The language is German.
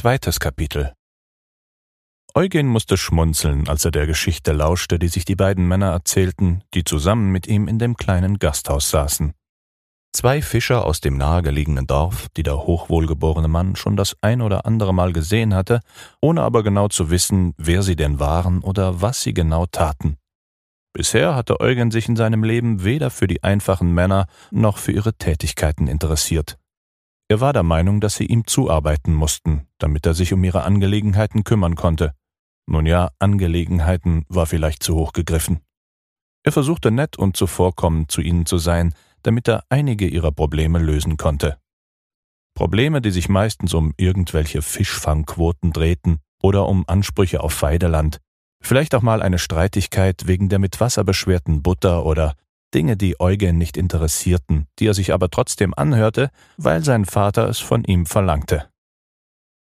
Zweites Kapitel. Eugen musste schmunzeln, als er der Geschichte lauschte, die sich die beiden Männer erzählten, die zusammen mit ihm in dem kleinen Gasthaus saßen. 2 Fischer aus dem nahegelegenen Dorf, die der hochwohlgeborene Mann schon das ein oder andere Mal gesehen hatte, ohne aber genau zu wissen, wer sie denn waren oder was sie genau taten. Bisher hatte Eugen sich in seinem Leben weder für die einfachen Männer noch für ihre Tätigkeiten interessiert. Er war der Meinung, dass sie ihm zuarbeiten mussten, damit er sich um ihre Angelegenheiten kümmern konnte. Nun ja, Angelegenheiten war vielleicht zu hoch gegriffen. Er versuchte nett und zuvorkommend zu ihnen zu sein, damit er einige ihrer Probleme lösen konnte. Probleme, die sich meistens um irgendwelche Fischfangquoten drehten oder um Ansprüche auf Weideland, vielleicht auch mal eine Streitigkeit wegen der mit Wasser beschwerten Butter oder Dinge, die Eugen nicht interessierten, die er sich aber trotzdem anhörte, weil sein Vater es von ihm verlangte.